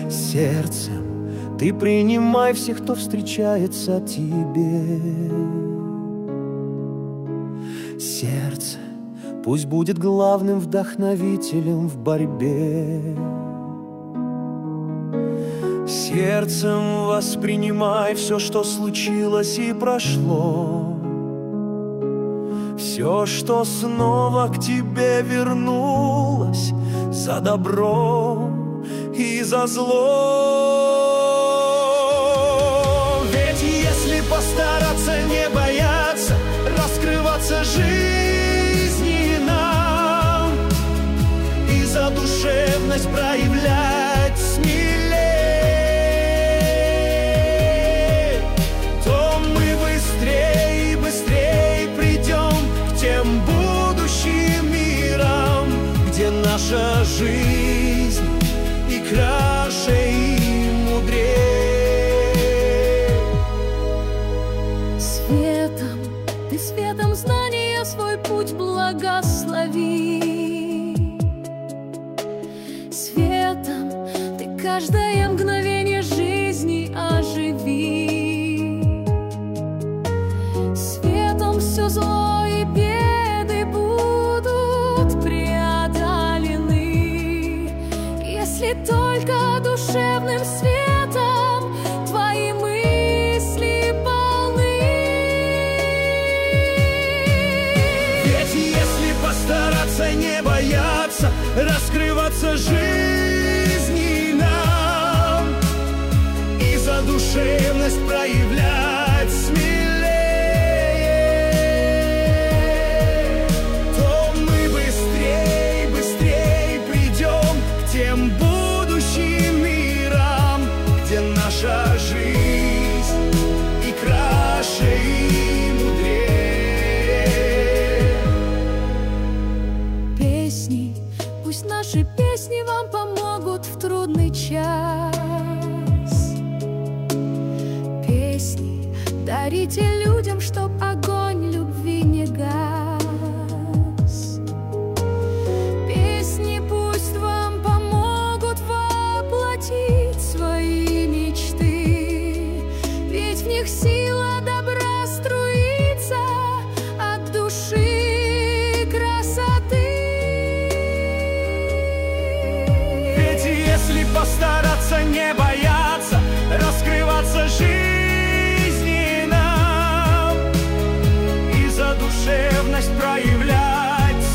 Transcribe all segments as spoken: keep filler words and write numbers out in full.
Сердцем ты принимай всех, кто встречается тебе. Сердце пусть будет главным вдохновителем в борьбе. Сердцем воспринимай все, что случилось и прошло, все, что снова к тебе вернулось, за добро и за зло. Ведь если постараться не бояться, раскрываться жизни нам и задушевность проявлять смелее, то мы быстрее и быстрее придем к тем будущим мирам, где наша жизнь и краше, и мудрее. Светом, ты светом знания свой путь благослови. Светом ты каждое мгновение жизни оживи. Светом все зло и беды будут преодолены, если только душевным светом твои мысли полны. Ведь если постараться не бояться, раскрываться жизни нам и задушевность проявлять смелее, то мы быстрее, быстрее придем к тем будущим мирам, где наша жизнь и краше, и мудрее. Песни, пусть наши песни вам помогут в трудный час. Песни дарите людям, чтоб огонь любви не гас. Песни пусть вам помогут воплотить свои мечты, ведь в них сила добра струится от души красоты. Ведь если постараться не бояться, раскрываться жизни нам и задушевность проявлять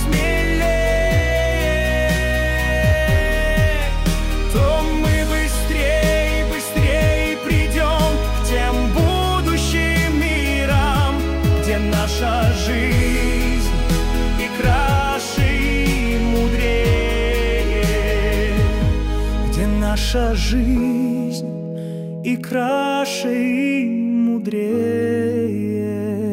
смелее, то мы быстрее, быстрее придем к тем будущим мирам, где наша жизнь и краше, и мудрее, где наша жизнь и краше, и мудрее.